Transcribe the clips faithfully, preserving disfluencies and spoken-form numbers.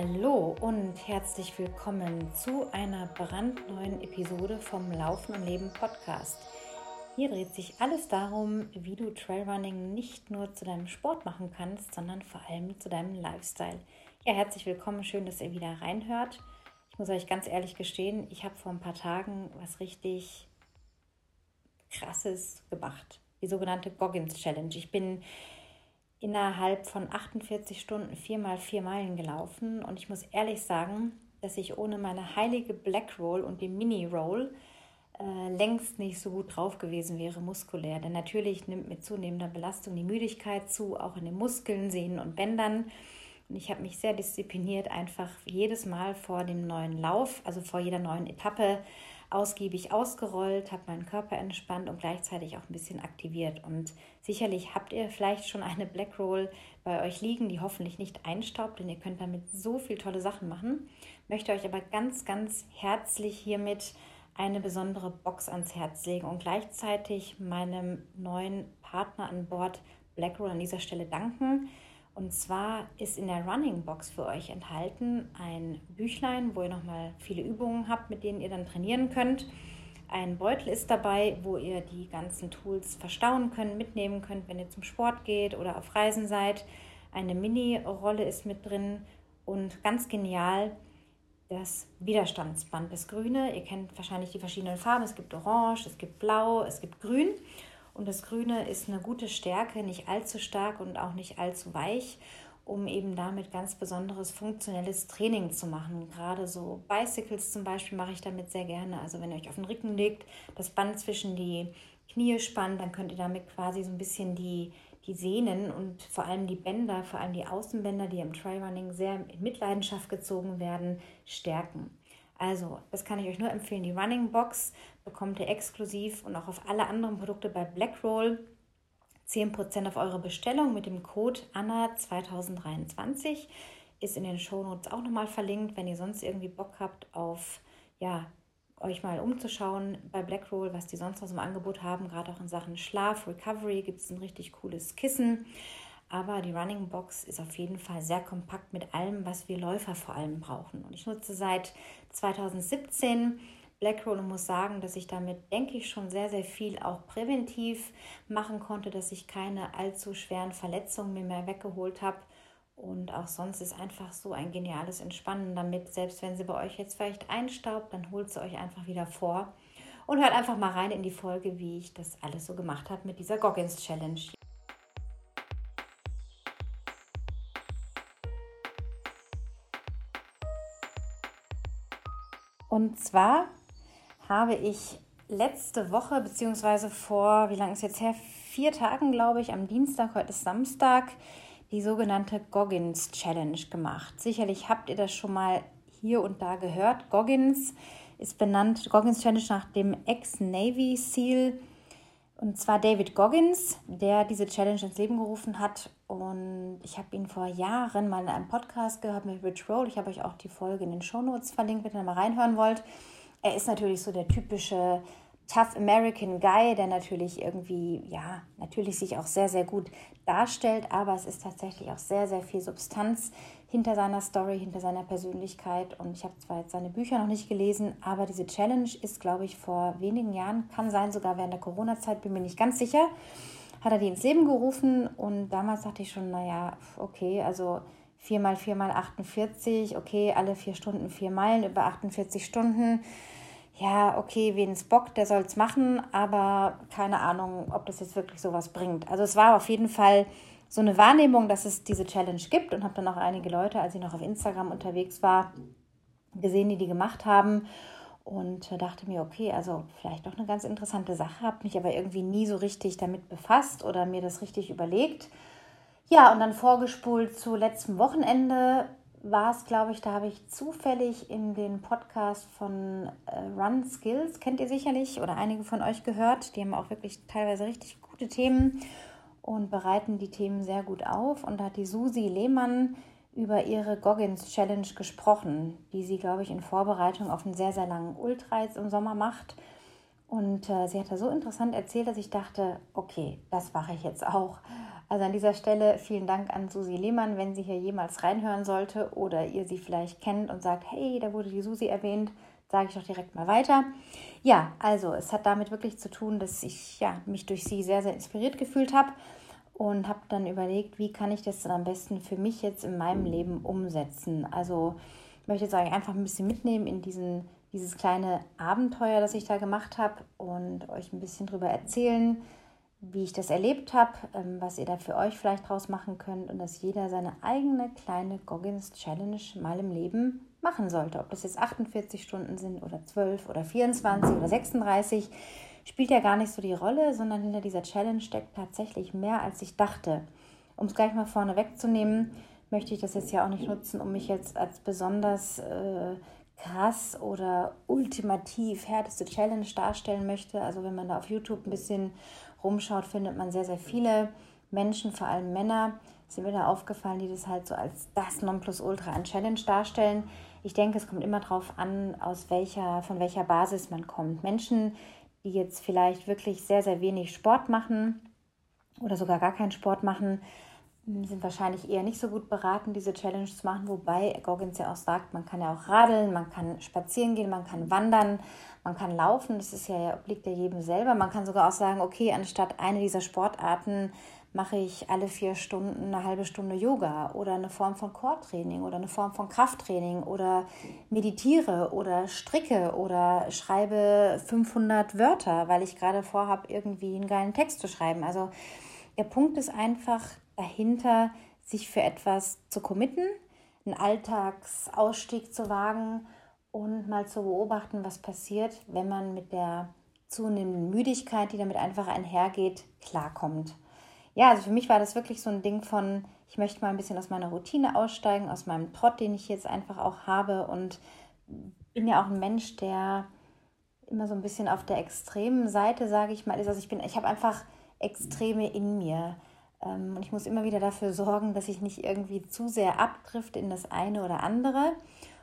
Hallo und herzlich willkommen zu einer brandneuen Episode vom Laufen und Leben Podcast. Hier dreht sich alles darum, wie du Trailrunning nicht nur zu deinem Sport machen kannst, sondern vor allem zu deinem Lifestyle. Ja, herzlich willkommen, schön, dass ihr wieder reinhört. Ich muss euch ganz ehrlich gestehen, ich habe vor ein paar Tagen was richtig Krasses gemacht. Die sogenannte Goggins Challenge. Ich bin innerhalb von achtundvierzig Stunden viermal vier Meilen gelaufen und ich muss ehrlich sagen, dass ich ohne meine heilige Black Roll und die Mini Roll äh, längst nicht so gut drauf gewesen wäre muskulär. Denn natürlich nimmt mit zunehmender Belastung die Müdigkeit zu, auch in den Muskeln, Sehnen und Bändern. Und ich habe mich sehr diszipliniert einfach jedes Mal vor dem neuen Lauf, also vor jeder neuen Etappe, ausgiebig ausgerollt, habe meinen Körper entspannt und gleichzeitig auch ein bisschen aktiviert. Und sicherlich habt ihr vielleicht schon eine Black Roll bei euch liegen, die hoffentlich nicht einstaubt, denn ihr könnt damit so viele tolle Sachen machen. Möchte euch aber ganz, ganz herzlich hiermit eine besondere Box ans Herz legen und gleichzeitig meinem neuen Partner an Bord Black Roll an dieser Stelle danken. Und zwar ist in der Running Box für euch enthalten ein Büchlein, wo ihr nochmal viele Übungen habt, mit denen ihr dann trainieren könnt. Ein Beutel ist dabei, wo ihr die ganzen Tools verstauen könnt, mitnehmen könnt, wenn ihr zum Sport geht oder auf Reisen seid. Eine Mini-Rolle ist mit drin und ganz genial das Widerstandsband, das Grüne. Ihr kennt wahrscheinlich die verschiedenen Farben. Es gibt Orange, es gibt Blau, es gibt Grün. Und das Grüne ist eine gute Stärke, nicht allzu stark und auch nicht allzu weich, um eben damit ganz besonderes funktionelles Training zu machen. Gerade so Bicycles zum Beispiel mache ich damit sehr gerne. Also wenn ihr euch auf den Rücken legt, das Band zwischen die Knie spannt, dann könnt ihr damit quasi so ein bisschen die, die Sehnen und vor allem die Bänder, vor allem die Außenbänder, die im Trailrunning sehr in Mitleidenschaft gezogen werden, stärken. Also, das kann ich euch nur empfehlen. Die Running Box bekommt ihr exklusiv und auch auf alle anderen Produkte bei Black Roll zehn Prozent auf eure Bestellung mit dem Code Anna zwanzig dreiundzwanzig. Ist in den Shownotes auch nochmal verlinkt, wenn ihr sonst irgendwie Bock habt auf, ja, euch mal umzuschauen bei Black Roll, was die sonst noch so im Angebot haben. Gerade auch in Sachen Schlaf, Recovery gibt es ein richtig cooles Kissen. Aber die Running Box ist auf jeden Fall sehr kompakt mit allem, was wir Läufer vor allem brauchen. Und ich nutze seit zweitausendsiebzehn Black Roll und muss sagen, dass ich damit, denke ich, schon sehr, sehr viel auch präventiv machen konnte, dass ich keine allzu schweren Verletzungen mir mehr weggeholt habe. Und auch sonst ist einfach so ein geniales Entspannen damit. Selbst wenn sie bei euch jetzt vielleicht einstaubt, dann holt sie euch einfach wieder vor. Und hört einfach mal rein in die Folge, wie ich das alles so gemacht habe mit dieser Goggins Challenge. Und zwar habe ich letzte Woche, beziehungsweise vor, wie lange ist jetzt her? Vier Tagen, glaube ich, am Dienstag, heute ist Samstag, die sogenannte Goggins Challenge gemacht. Sicherlich habt ihr das schon mal hier und da gehört. Goggins ist benannt, Goggins Challenge nach dem Ex-Navy SEAL, und zwar David Goggins, der diese Challenge ins Leben gerufen hat. Und ich habe ihn vor Jahren mal in einem Podcast gehört mit Rich Roll. Ich habe euch auch die Folge in den Shownotes verlinkt, wenn ihr mal reinhören wollt. Er ist natürlich so der typische Tough American Guy, der natürlich irgendwie, ja, natürlich sich auch sehr, sehr gut darstellt. Aber es ist tatsächlich auch sehr, sehr viel Substanz hinter seiner Story, hinter seiner Persönlichkeit. Und ich habe zwar jetzt seine Bücher noch nicht gelesen, aber diese Challenge ist, glaube ich, vor wenigen Jahren, kann sein sogar während der Corona-Zeit, bin mir nicht ganz sicher, hat er die ins Leben gerufen. Und damals dachte ich schon, naja, okay, also vier mal vier mal achtundvierzig, okay, alle vier Stunden vier Meilen, über achtundvierzig Stunden. Ja, okay, wen es bockt, der soll es machen, aber keine Ahnung, ob das jetzt wirklich sowas bringt. Also es war auf jeden Fall so eine Wahrnehmung, dass es diese Challenge gibt, und habe dann auch einige Leute, als ich noch auf Instagram unterwegs war, gesehen, die die gemacht haben, und dachte mir, okay, also vielleicht doch eine ganz interessante Sache, habe mich aber irgendwie nie so richtig damit befasst oder mir das richtig überlegt. Ja, und dann vorgespult zu letztem Wochenende war es, glaube ich, da habe ich zufällig in den Podcast von äh, Run Skills, kennt ihr sicherlich, oder einige von euch gehört. Die haben auch wirklich teilweise richtig gute Themen und bereiten die Themen sehr gut auf. Und da hat die Susi Lehmann über ihre Goggins Challenge gesprochen, die sie, glaube ich, in Vorbereitung auf einen sehr, sehr langen Ultra jetzt im Sommer macht. Und äh, sie hat da so interessant erzählt, dass ich dachte, okay, das mache ich jetzt auch. Also an dieser Stelle vielen Dank an Susi Lehmann, wenn sie hier jemals reinhören sollte oder ihr sie vielleicht kennt und sagt, hey, da wurde die Susi erwähnt, sage ich doch direkt mal weiter. Ja, also es hat damit wirklich zu tun, dass ich ja, mich durch sie sehr, sehr inspiriert gefühlt habe und habe dann überlegt, wie kann ich das dann am besten für mich jetzt in meinem Leben umsetzen. Also ich möchte jetzt einfach ein bisschen mitnehmen in diesen, dieses kleine Abenteuer, das ich da gemacht habe und euch ein bisschen darüber erzählen, wie ich das erlebt habe, was ihr da für euch vielleicht draus machen könnt und dass jeder seine eigene kleine Goggins Challenge mal im Leben machen sollte. Ob das jetzt achtundvierzig Stunden sind oder zwölf oder vierundzwanzig oder sechsunddreißig, spielt ja gar nicht so die Rolle, sondern hinter dieser Challenge steckt tatsächlich mehr, als ich dachte. Um es gleich mal vorne wegzunehmen, möchte ich das jetzt ja auch nicht nutzen, um mich jetzt als besonders äh, krass oder ultimativ härteste Challenge darstellen möchte. Also wenn man da auf YouTube ein bisschen rumschaut, findet man sehr, sehr viele Menschen, vor allem Männer, sind mir da aufgefallen, die das halt so als das Nonplusultra an Challenge darstellen. Ich denke, es kommt immer darauf an, aus welcher, von welcher Basis man kommt. Menschen, die jetzt vielleicht wirklich sehr, sehr wenig Sport machen oder sogar gar keinen Sport machen, sind wahrscheinlich eher nicht so gut beraten, diese Challenge zu machen, wobei Goggins ja auch sagt, man kann ja auch radeln, man kann spazieren gehen, man kann wandern, man kann laufen, das ist ja, obliegt ja jedem selber. Man kann sogar auch sagen, okay, anstatt eine dieser Sportarten mache ich alle vier Stunden eine halbe Stunde Yoga oder eine Form von Core-Training oder eine Form von Krafttraining oder meditiere oder stricke oder schreibe fünfhundert Wörter, weil ich gerade vorhabe, irgendwie einen geilen Text zu schreiben. Also der Punkt ist einfach dahinter, sich für etwas zu committen, einen Alltagsausstieg zu wagen und mal zu beobachten, was passiert, wenn man mit der zunehmenden Müdigkeit, die damit einfach einhergeht, klarkommt. Ja, also für mich war das wirklich so ein Ding von, ich möchte mal ein bisschen aus meiner Routine aussteigen, aus meinem Trott, den ich jetzt einfach auch habe und bin ja auch ein Mensch, der immer so ein bisschen auf der extremen Seite, sage ich mal, ist. Also ich bin, ich habe einfach Extreme in mir. Und ich muss immer wieder dafür sorgen, dass ich nicht irgendwie zu sehr abdrifte in das eine oder andere.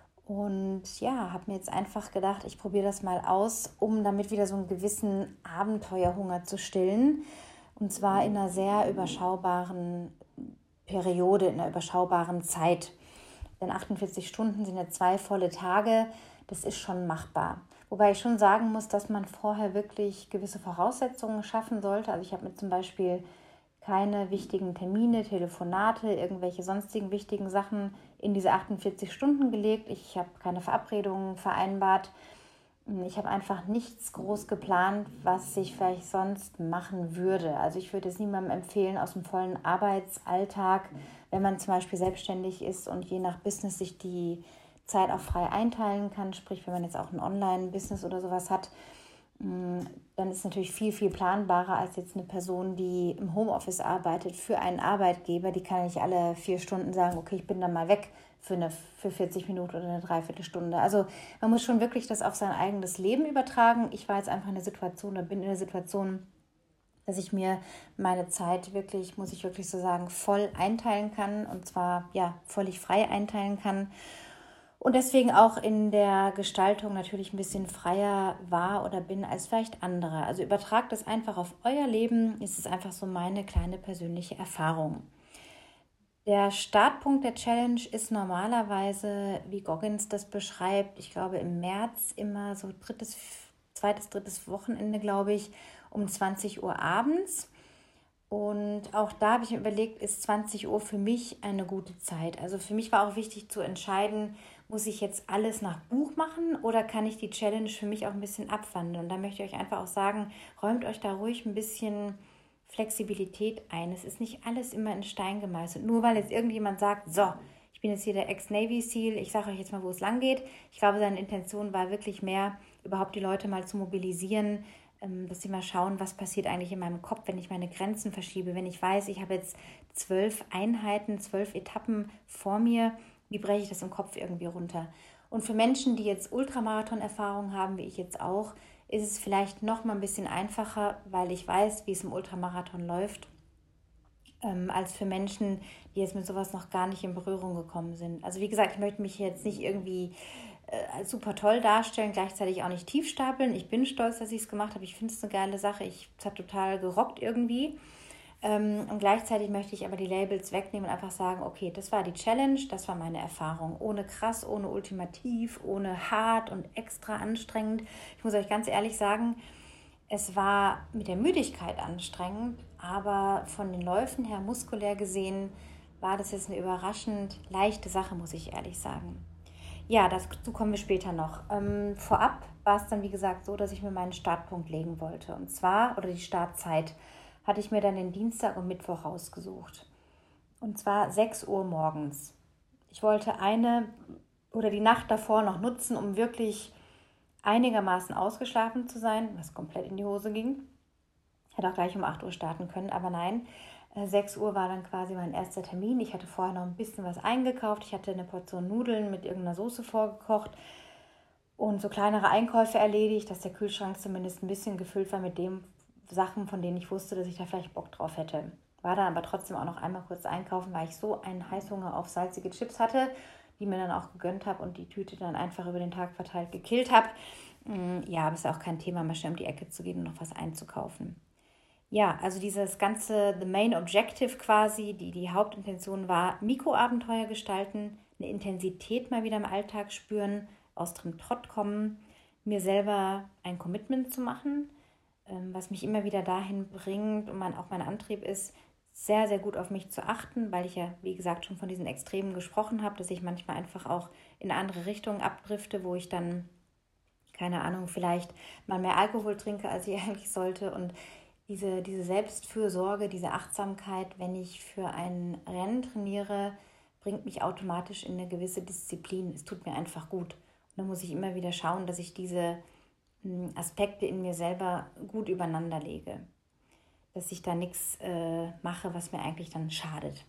Und ja, habe mir jetzt einfach gedacht, ich probiere das mal aus, um damit wieder so einen gewissen Abenteuerhunger zu stillen. Und zwar in einer sehr überschaubaren Periode, in einer überschaubaren Zeit. Denn achtundvierzig Stunden sind ja zwei volle Tage, das ist schon machbar. Wobei ich schon sagen muss, dass man vorher wirklich gewisse Voraussetzungen schaffen sollte. Also ich habe mir zum Beispiel keine wichtigen Termine, Telefonate, irgendwelche sonstigen wichtigen Sachen in diese achtundvierzig Stunden gelegt. Ich habe keine Verabredungen vereinbart. Ich habe einfach nichts groß geplant, was ich vielleicht sonst machen würde. Also ich würde es niemandem empfehlen aus dem vollen Arbeitsalltag, wenn man zum Beispiel selbstständig ist und je nach Business sich die Zeit auch frei einteilen kann. Sprich, wenn man jetzt auch ein Online-Business oder sowas hat, dann ist es natürlich viel, viel planbarer als jetzt eine Person, die im Homeoffice arbeitet für einen Arbeitgeber. Die kann nicht alle vier Stunden sagen, okay, ich bin dann mal weg für, eine, für vierzig Minuten oder eine Dreiviertelstunde. Also man muss schon wirklich das auf sein eigenes Leben übertragen. Ich war jetzt einfach in der Situation oder bin in der Situation, dass ich mir meine Zeit wirklich, muss ich wirklich so sagen, voll einteilen kann und zwar ja völlig frei einteilen kann. Und deswegen auch in der Gestaltung natürlich ein bisschen freier war oder bin als vielleicht andere. Also übertragt es einfach auf euer Leben, ist es einfach so meine kleine persönliche Erfahrung. Der Startpunkt der Challenge ist normalerweise, wie Goggins das beschreibt, ich glaube im März immer so drittes, zweites, drittes Wochenende, glaube ich, um zwanzig Uhr abends. Und auch da habe ich mir überlegt, ist zwanzig Uhr für mich eine gute Zeit. Also für mich war auch wichtig zu entscheiden, muss ich jetzt alles nach Buch machen oder kann ich die Challenge für mich auch ein bisschen abwandeln? Und da möchte ich euch einfach auch sagen, räumt euch da ruhig ein bisschen Flexibilität ein. Es ist nicht alles immer in Stein gemeißelt. Nur weil jetzt irgendjemand sagt, so, ich bin jetzt hier der Ex-Navy SEAL, ich sage euch jetzt mal, wo es lang geht. Ich glaube, seine Intention war wirklich mehr, überhaupt die Leute mal zu mobilisieren, dass sie mal schauen, was passiert eigentlich in meinem Kopf, wenn ich meine Grenzen verschiebe, wenn ich weiß, ich habe jetzt zwölf Einheiten, zwölf Etappen vor mir, wie breche ich das im Kopf irgendwie runter? Und für Menschen, die jetzt Ultramarathon-Erfahrung haben, wie ich jetzt auch, ist es vielleicht noch mal ein bisschen einfacher, weil ich weiß, wie es im Ultramarathon läuft, ähm, als für Menschen, die jetzt mit sowas noch gar nicht in Berührung gekommen sind. Also wie gesagt, ich möchte mich jetzt nicht irgendwie äh, super toll darstellen, gleichzeitig auch nicht tief stapeln. Ich bin stolz, dass ich es gemacht habe. Ich finde es eine geile Sache. Ich, es hat total gerockt irgendwie. Ähm, und gleichzeitig möchte ich aber die Labels wegnehmen und einfach sagen, okay, das war die Challenge, das war meine Erfahrung. Ohne krass, ohne ultimativ, ohne hart und extra anstrengend. Ich muss euch ganz ehrlich sagen, es war mit der Müdigkeit anstrengend, aber von den Läufen her muskulär gesehen war das jetzt eine überraschend leichte Sache, muss ich ehrlich sagen. Ja, dazu kommen wir später noch. Ähm, vorab war es dann, wie gesagt, so, dass ich mir meinen Startpunkt legen wollte. Und zwar, oder die Startzeit, hatte ich mir dann den Dienstag und Mittwoch rausgesucht. Und zwar sechs Uhr morgens. Ich wollte eine oder die Nacht davor noch nutzen, um wirklich einigermaßen ausgeschlafen zu sein, was komplett in die Hose ging. Hätte auch gleich um acht Uhr starten können, aber nein. sechs Uhr war dann quasi mein erster Termin. Ich hatte vorher noch ein bisschen was eingekauft. Ich hatte eine Portion Nudeln mit irgendeiner Soße vorgekocht und so kleinere Einkäufe erledigt, dass der Kühlschrank zumindest ein bisschen gefüllt war mit den Sachen, von denen ich wusste, dass ich da vielleicht Bock drauf hätte. War dann aber trotzdem auch noch einmal kurz einkaufen, weil ich so einen Heißhunger auf salzige Chips hatte, die mir dann auch gegönnt habe und die Tüte dann einfach über den Tag verteilt gekillt habe. Ja, aber es ist ja auch kein Thema, mal schnell um die Ecke zu gehen und noch was einzukaufen. Ja, also dieses ganze, the main objective quasi, die, die Hauptintention war, Mikroabenteuer gestalten, eine Intensität mal wieder im Alltag spüren, aus dem Trott kommen, mir selber ein Commitment zu machen, ähm, was mich immer wieder dahin bringt und mein, auch mein Antrieb ist, sehr, sehr gut auf mich zu achten, weil ich ja, wie gesagt, schon von diesen Extremen gesprochen habe, dass ich manchmal einfach auch in andere Richtungen abdrifte, wo ich dann, keine Ahnung, vielleicht mal mehr Alkohol trinke, als ich eigentlich sollte. Und diese, diese Selbstfürsorge, diese Achtsamkeit, wenn ich für ein Rennen trainiere, bringt mich automatisch in eine gewisse Disziplin. Es tut mir einfach gut. Und da muss ich immer wieder schauen, dass ich diese Aspekte in mir selber gut übereinander lege. Dass ich da nichts äh, mache, was mir eigentlich dann schadet.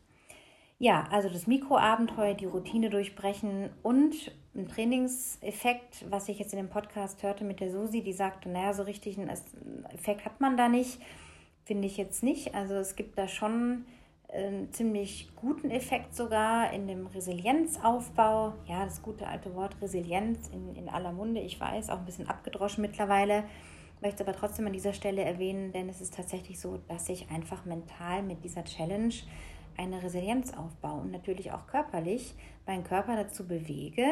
Ja, also das Mikroabenteuer, die Routine durchbrechen und ein Trainingseffekt, was ich jetzt in dem Podcast hörte mit der Susi, die sagte, naja, so richtig einen Effekt hat man da nicht, finde ich jetzt nicht. Also es gibt da schon einen ziemlich guten Effekt sogar in dem Resilienzaufbau. Ja, das gute alte Wort Resilienz in, in aller Munde, ich weiß, auch ein bisschen abgedroschen mittlerweile. Ich möchte aber trotzdem an dieser Stelle erwähnen, denn es ist tatsächlich so, dass ich einfach mental mit dieser Challenge eine Resilienz aufbaue und natürlich auch körperlich meinen Körper dazu bewege,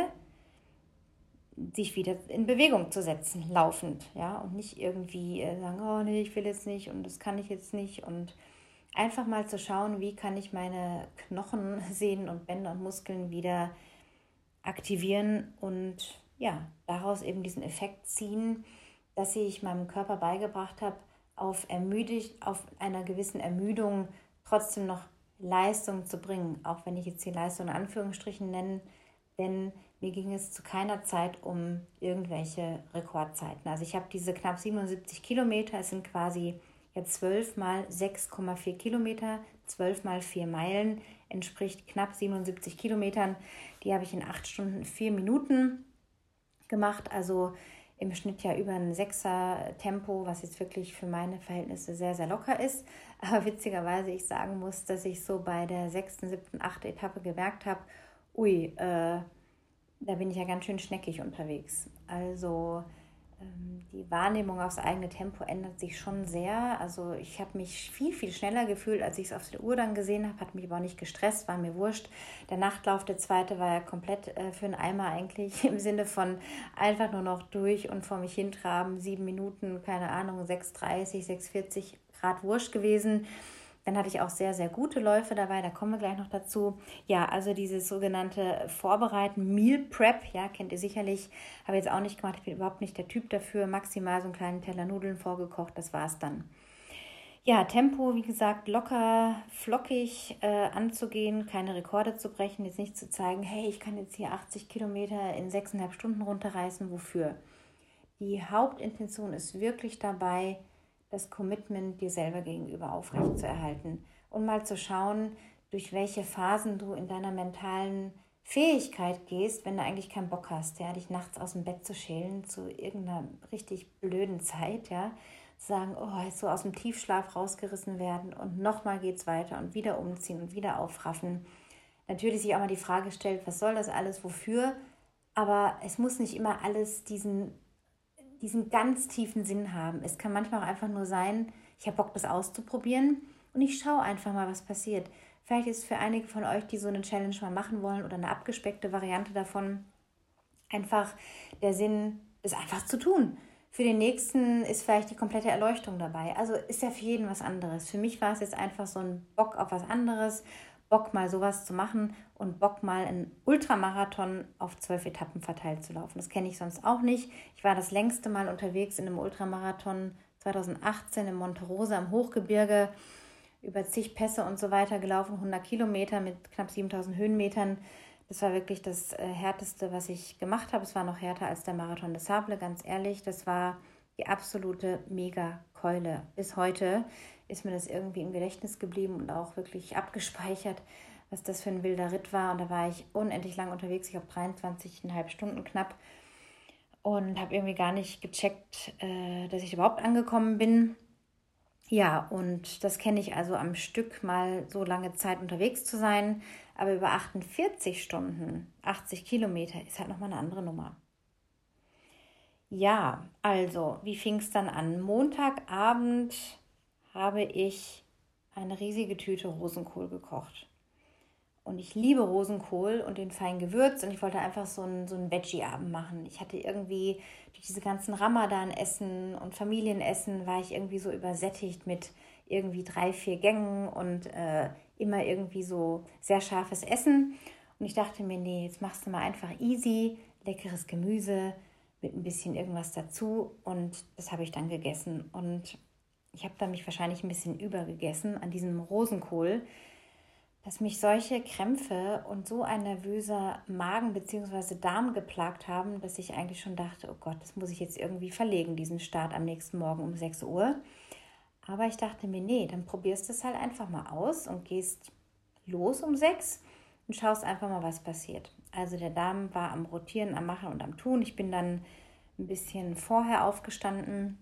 sich wieder in Bewegung zu setzen, laufend, ja, und nicht irgendwie äh, sagen, oh nee, ich will jetzt nicht und das kann ich jetzt nicht und einfach mal zu schauen, wie kann ich meine Knochen, Sehnen und Bänder und Muskeln wieder aktivieren und ja, daraus eben diesen Effekt ziehen, dass ich meinem Körper beigebracht habe, auf, ermüdigt, auf einer gewissen Ermüdung trotzdem noch Leistung zu bringen, auch wenn ich jetzt die Leistung in Anführungsstrichen nenne, denn mir ging es zu keiner Zeit um irgendwelche Rekordzeiten. Also ich habe diese knapp siebenundsiebzig Kilometer, es sind quasi jetzt zwölf mal sechs Komma vier Kilometer, zwölf mal vier Meilen, entspricht knapp siebenundsiebzig Kilometern. Die habe ich in acht Stunden vier Minuten gemacht, also im Schnitt ja über ein Sechser-Tempo, was jetzt wirklich für meine Verhältnisse sehr, sehr locker ist. Aber witzigerweise ich sagen muss, dass ich so bei der sechsten, siebten, achten Etappe gemerkt habe, ui, äh, da bin ich ja ganz schön schneckig unterwegs. Also ähm, die Wahrnehmung aufs eigene Tempo ändert sich schon sehr. Also ich habe mich viel, viel schneller gefühlt, als ich es auf der Uhr dann gesehen habe. Hat mich aber auch nicht gestresst, war mir wurscht. Der Nachtlauf, der zweite, war ja komplett äh, für einen Eimer eigentlich. Im Sinne von einfach nur noch durch und vor mich hintraben. Sieben Minuten, keine Ahnung, sechs dreißig, sechs vierzig Grad wurscht gewesen. Dann hatte ich auch sehr, sehr gute Läufe dabei, da kommen wir gleich noch dazu. Ja, also dieses sogenannte Vorbereiten, Meal Prep, ja, kennt ihr sicherlich, habe ich jetzt auch nicht gemacht, ich bin überhaupt nicht der Typ dafür, maximal so einen kleinen Teller Nudeln vorgekocht, das war es dann. Ja, Tempo, wie gesagt, locker, flockig äh, anzugehen, keine Rekorde zu brechen, jetzt nicht zu zeigen, hey, ich kann jetzt hier achtzig Kilometer in sechseinhalb Stunden runterreißen, wofür? Die Hauptintention ist wirklich dabei, das Commitment dir selber gegenüber aufrechtzuerhalten und mal zu schauen, durch welche Phasen du in deiner mentalen Fähigkeit gehst, wenn du eigentlich keinen Bock hast, ja, dich nachts aus dem Bett zu schälen zu irgendeiner richtig blöden Zeit, ja, zu sagen, oh, jetzt so aus dem Tiefschlaf rausgerissen werden und nochmal geht's weiter und wieder umziehen und wieder aufraffen. Natürlich sich auch mal die Frage stellt, was soll das alles, wofür? Aber es muss nicht immer alles diesen diesen ganz tiefen Sinn haben. Es kann manchmal auch einfach nur sein, ich habe Bock, das auszuprobieren und ich schaue einfach mal, was passiert. Vielleicht ist für einige von euch, die so eine Challenge mal machen wollen oder eine abgespeckte Variante davon, einfach der Sinn, es einfach zu tun. Für den nächsten ist vielleicht die komplette Erleuchtung dabei. Also ist ja für jeden was anderes. Für mich war es jetzt einfach so ein Bock auf was anderes, Bock mal sowas zu machen und Bock mal einen Ultramarathon auf zwölf Etappen verteilt zu laufen. Das kenne ich sonst auch nicht. Ich war das längste Mal unterwegs in einem Ultramarathon zwanzig achtzehn in Monte Rosa im Hochgebirge, über zig Pässe und so weiter gelaufen, hundert Kilometer mit knapp siebentausend Höhenmetern. Das war wirklich das äh, Härteste, was ich gemacht habe. Es war noch härter als der Marathon des Sables, ganz ehrlich. Das war die absolute Mega-Keule. Bis heute ist mir das irgendwie im Gedächtnis geblieben und auch wirklich abgespeichert, was das für ein wilder Ritt war. Und da war ich unendlich lang unterwegs. Ich habe dreiundzwanzig Komma fünf Stunden knapp und habe irgendwie gar nicht gecheckt, äh, dass ich überhaupt angekommen bin. Ja, und das kenne ich also am Stück, mal so lange Zeit unterwegs zu sein. Aber über achtundvierzig Stunden, achtzig Kilometer, ist halt nochmal eine andere Nummer. Ja, also, wie fing es dann an? Montagabend habe ich eine riesige Tüte Rosenkohl gekocht. Und ich liebe Rosenkohl und den fein gewürzt und ich wollte einfach so einen, so einen Veggie-Abend machen. Ich hatte irgendwie durch diese ganzen Ramadan-Essen und Familienessen war ich irgendwie so übersättigt mit irgendwie drei, vier Gängen und äh, immer irgendwie so sehr scharfes Essen. Und ich dachte mir, nee, jetzt machst du mal einfach easy, leckeres Gemüse mit ein bisschen irgendwas dazu und das habe ich dann gegessen. Und ich habe dann mich wahrscheinlich ein bisschen übergegessen an diesem Rosenkohl, dass mich solche Krämpfe und so ein nervöser Magen bzw. Darm geplagt haben, dass ich eigentlich schon dachte, oh Gott, das muss ich jetzt irgendwie verlegen, diesen Start am nächsten Morgen um sechs Uhr. Aber ich dachte mir, nee, dann probierst du es halt einfach mal aus und gehst los um sechs und schaust einfach mal, was passiert. Also der Darm war am Rotieren, am Machen und am Tun. Ich bin dann ein bisschen vorher aufgestanden,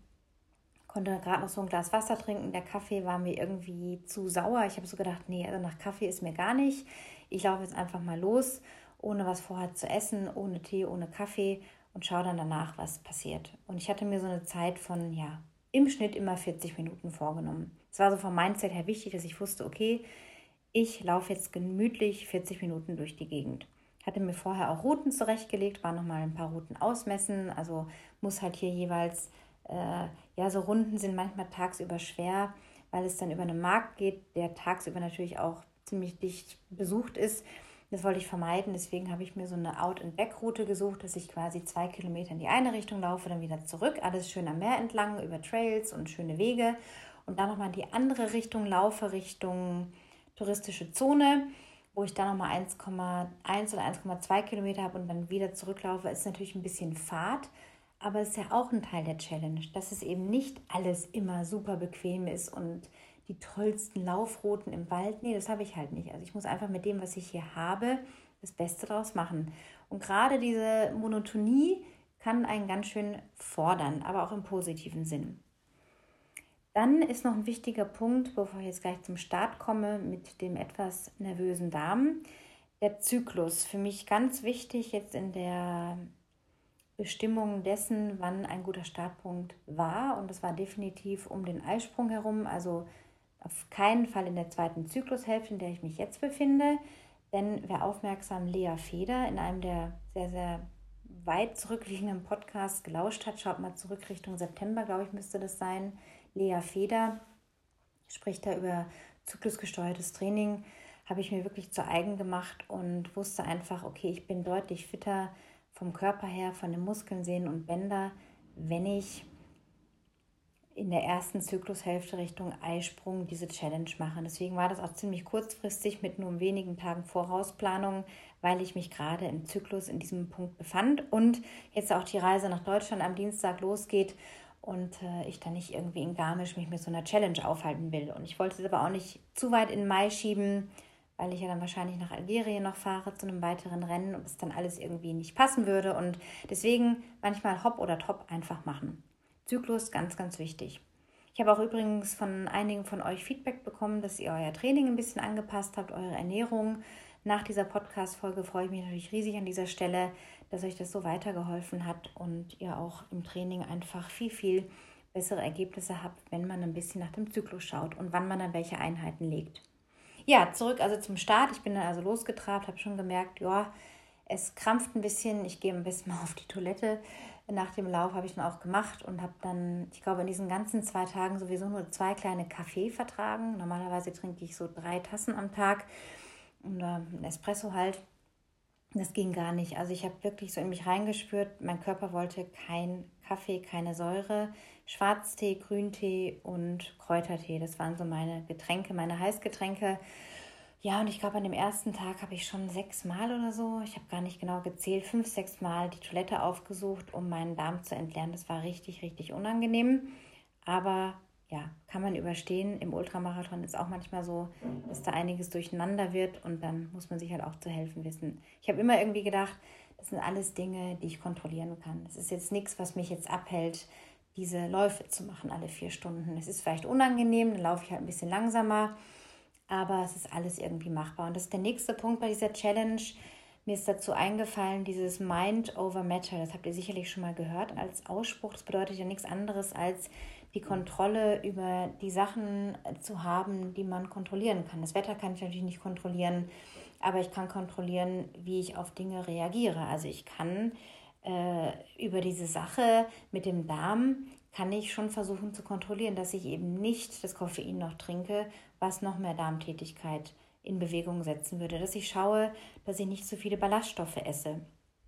konnte gerade noch so ein Glas Wasser trinken. Der Kaffee war mir irgendwie zu sauer. Ich habe so gedacht, nee, also nach Kaffee ist mir gar nicht. Ich laufe jetzt einfach mal los, ohne was vorher zu essen, ohne Tee, ohne Kaffee und schaue dann danach, was passiert. Und ich hatte mir so eine Zeit von, ja, im Schnitt immer vierzig Minuten vorgenommen. Es war so vom Mindset her wichtig, dass ich wusste, okay, ich laufe jetzt gemütlich vierzig Minuten durch die Gegend. Hatte mir vorher auch Routen zurechtgelegt, war nochmal ein paar Routen ausmessen, also muss halt hier jeweils Äh, ja, so Runden sind manchmal tagsüber schwer, weil es dann über einen Markt geht, der tagsüber natürlich auch ziemlich dicht besucht ist. Das wollte ich vermeiden, deswegen habe ich mir so eine Out-and-Back-Route gesucht, dass ich quasi zwei Kilometer in die eine Richtung laufe, dann wieder zurück, alles schön am Meer entlang, über Trails und schöne Wege und dann nochmal in die andere Richtung laufe, Richtung touristische Zone, wo ich dann nochmal eins Komma eins oder eins Komma zwei Kilometer habe und dann wieder zurücklaufe. Ist natürlich ein bisschen Fahrt, aber es ist ja auch ein Teil der Challenge, dass es eben nicht alles immer super bequem ist und die tollsten Laufrouten im Wald. Nee, das habe ich halt nicht. Also ich muss einfach mit dem, was ich hier habe, das Beste draus machen. Und gerade diese Monotonie kann einen ganz schön fordern, aber auch im positiven Sinn. Dann ist noch ein wichtiger Punkt, bevor ich jetzt gleich zum Start komme, mit dem etwas nervösen Darm. Der Zyklus, für mich ganz wichtig jetzt in der Bestimmung dessen, wann ein guter Startpunkt war. Und das war definitiv um den Eisprung herum, also auf keinen Fall in der zweiten Zyklushälfte, in der ich mich jetzt befinde. Denn wer aufmerksam Lea Feder in einem der sehr, sehr weit zurückliegenden Podcasts gelauscht hat, schaut mal zurück Richtung September, glaube ich, müsste das sein. Lea Feder spricht da über zyklusgesteuertes Training, habe ich mir wirklich zu eigen gemacht und wusste einfach, okay, ich bin deutlich fitter vom Körper her, von den Muskeln, Sehnen und Bänder, wenn ich in der ersten Zyklushälfte Richtung Eisprung diese Challenge mache. Deswegen war das auch ziemlich kurzfristig mit nur wenigen Tagen Vorausplanung, weil ich mich gerade im Zyklus in diesem Punkt befand und jetzt auch die Reise nach Deutschland am Dienstag losgeht und äh, ich dann nicht irgendwie in Garmisch mich mit so einer Challenge aufhalten will. Und ich wollte es aber auch nicht zu weit in den Mai schieben, weil ich ja dann wahrscheinlich nach Algerien noch fahre zu einem weiteren Rennen und es dann alles irgendwie nicht passen würde. Und deswegen manchmal hopp oder top einfach machen. Zyklus, ganz, ganz wichtig. Ich habe auch übrigens von einigen von euch Feedback bekommen, dass ihr euer Training ein bisschen angepasst habt, eure Ernährung. Nach dieser Podcast-Folge freue ich mich natürlich riesig an dieser Stelle, dass euch das so weitergeholfen hat und ihr auch im Training einfach viel, viel bessere Ergebnisse habe, wenn man ein bisschen nach dem Zyklus schaut und wann man dann welche Einheiten legt. Ja, zurück also zum Start. Ich bin dann also losgetrabt, habe schon gemerkt, ja, es krampft ein bisschen. Ich gehe ein bisschen mal auf die Toilette. Nach dem Lauf habe ich dann auch gemacht und habe dann, ich glaube, in diesen ganzen zwei Tagen sowieso nur zwei kleine Kaffee vertragen. Normalerweise trinke ich so drei Tassen am Tag und äh, ein Espresso halt. Das ging gar nicht. Also ich habe wirklich so in mich reingespürt. Mein Körper wollte kein Kaffee, keine Säure, Schwarztee, Grüntee und Kräutertee. Das waren so meine Getränke, meine Heißgetränke. Ja, und ich glaube, an dem ersten Tag habe ich schon sechs Mal oder so, ich habe gar nicht genau gezählt, fünf, sechs Mal die Toilette aufgesucht, um meinen Darm zu entleeren. Das war richtig, richtig unangenehm. Aber ja, kann man überstehen. Im Ultramarathon ist auch manchmal so, dass da einiges durcheinander wird und dann muss man sich halt auch zu helfen wissen. Ich habe immer irgendwie gedacht, das sind alles Dinge, die ich kontrollieren kann. Das ist jetzt nichts, was mich jetzt abhält, diese Läufe zu machen alle vier Stunden. Es ist vielleicht unangenehm, dann laufe ich halt ein bisschen langsamer, aber es ist alles irgendwie machbar. Und das ist der nächste Punkt bei dieser Challenge. Mir ist dazu eingefallen, dieses Mind over Matter, das habt ihr sicherlich schon mal gehört als Ausspruch. Das bedeutet ja nichts anderes als die Kontrolle über die Sachen zu haben, die man kontrollieren kann. Das Wetter kann ich natürlich nicht kontrollieren, aber ich kann kontrollieren, wie ich auf Dinge reagiere. Also ich kann äh, über diese Sache mit dem Darm, kann ich schon versuchen zu kontrollieren, dass ich eben nicht das Koffein noch trinke, was noch mehr Darmtätigkeit in Bewegung setzen würde. Dass ich schaue, dass ich nicht so viele Ballaststoffe esse.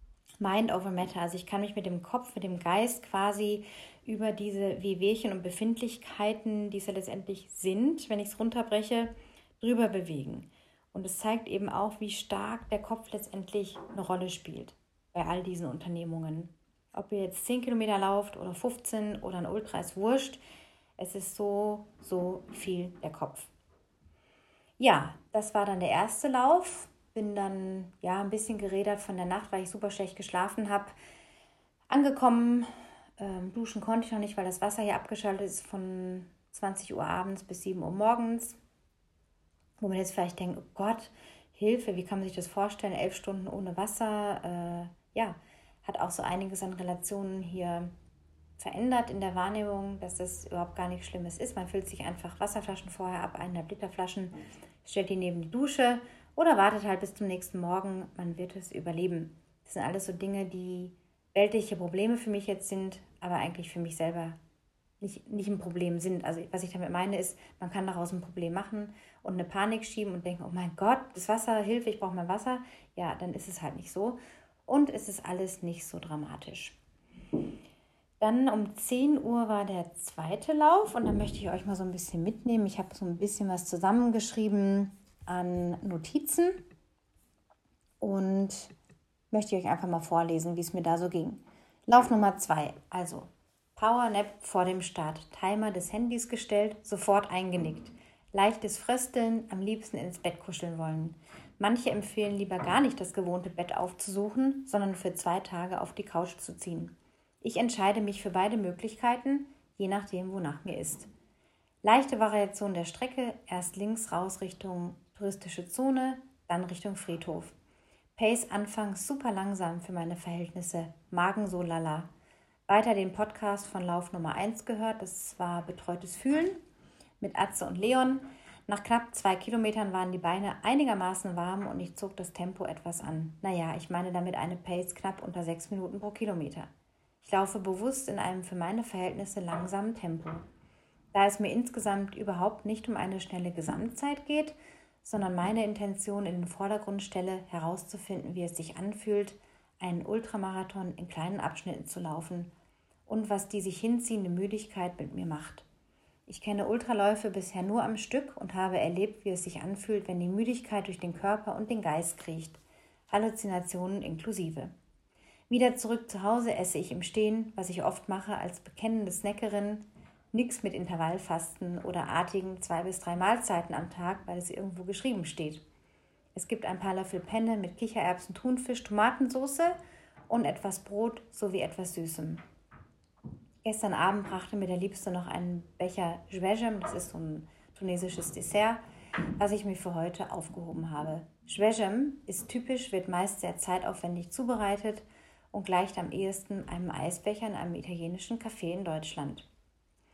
Mind over Matter, also ich kann mich mit dem Kopf, mit dem Geist quasi über diese Wehwehchen und Befindlichkeiten, die es ja letztendlich sind, wenn ich es runterbreche, drüber bewegen. Und es zeigt eben auch, wie stark der Kopf letztendlich eine Rolle spielt bei all diesen Unternehmungen. Ob ihr jetzt zehn Kilometer lauft oder fünfzehn oder ein Ultra, ist wurscht. Es ist so, so viel der Kopf. Ja, das war dann der erste Lauf. Bin dann ja ein bisschen gerädert von der Nacht, weil ich super schlecht geschlafen habe. Angekommen, ähm, duschen konnte ich noch nicht, weil das Wasser hier abgeschaltet ist von zwanzig Uhr abends bis sieben Uhr morgens. Wo man jetzt vielleicht denkt, oh Gott, Hilfe, wie kann man sich das vorstellen? Elf Stunden ohne Wasser, äh, ja, hat auch so einiges an Relationen hier verändert in der Wahrnehmung, dass das überhaupt gar nichts Schlimmes ist. Man füllt sich einfach Wasserflaschen vorher ab, eineinhalb Liter Flaschen, stellt die neben die Dusche oder wartet halt bis zum nächsten Morgen. Man wird es überleben. Das sind alles so Dinge, die weltliche Probleme für mich jetzt sind, aber eigentlich für mich selber nicht, nicht ein Problem sind. Also was ich damit meine ist, man kann daraus ein Problem machen und eine Panik schieben und denken, oh mein Gott, das Wasser, Hilfe, ich brauche mein Wasser. Ja, dann ist es halt nicht so. Und es ist alles nicht so dramatisch. Dann um zehn Uhr war der zweite Lauf und da möchte ich euch mal so ein bisschen mitnehmen. Ich habe so ein bisschen was zusammengeschrieben an Notizen und möchte euch einfach mal vorlesen, wie es mir da so ging. Lauf Nummer zwei, also Powernap vor dem Start. Timer des Handys gestellt, sofort eingenickt. Leichtes Frösteln, am liebsten ins Bett kuscheln wollen. Manche empfehlen lieber gar nicht das gewohnte Bett aufzusuchen, sondern für zwei Tage auf die Couch zu ziehen. Ich entscheide mich für beide Möglichkeiten, je nachdem, wonach mir ist. Leichte Variation der Strecke, erst links raus Richtung touristische Zone, dann Richtung Friedhof. Pace anfangs super langsam für meine Verhältnisse, Magen so lala. Weiter den Podcast von Lauf Nummer eins gehört, das war Betreutes Fühlen mit Atze und Leon. Nach knapp zwei Kilometern waren die Beine einigermaßen warm und ich zog das Tempo etwas an. Naja, ich meine damit eine Pace knapp unter sechs Minuten pro Kilometer. Ich laufe bewusst in einem für meine Verhältnisse langsamen Tempo. Da es mir insgesamt überhaupt nicht um eine schnelle Gesamtzeit geht, sondern meine Intention in den Vordergrund stelle, herauszufinden, wie es sich anfühlt, einen Ultramarathon in kleinen Abschnitten zu laufen und was die sich hinziehende Müdigkeit mit mir macht. Ich kenne Ultraläufe bisher nur am Stück und habe erlebt, wie es sich anfühlt, wenn die Müdigkeit durch den Körper und den Geist kriecht, Halluzinationen inklusive. Wieder zurück zu Hause esse ich im Stehen, was ich oft mache als bekennende Snackerin, nix mit Intervallfasten oder artigen zwei bis drei Mahlzeiten am Tag, weil es irgendwo geschrieben steht. Es gibt ein paar Löffel Penne mit Kichererbsen, Thunfisch, Tomatensauce und etwas Brot sowie etwas Süßem. Gestern Abend brachte mir der Liebste noch einen Becher Jwejem, das ist so ein tunesisches Dessert, was ich mir für heute aufgehoben habe. Jwejem ist typisch, wird meist sehr zeitaufwendig zubereitet und gleicht am ehesten einem Eisbecher in einem italienischen Café in Deutschland.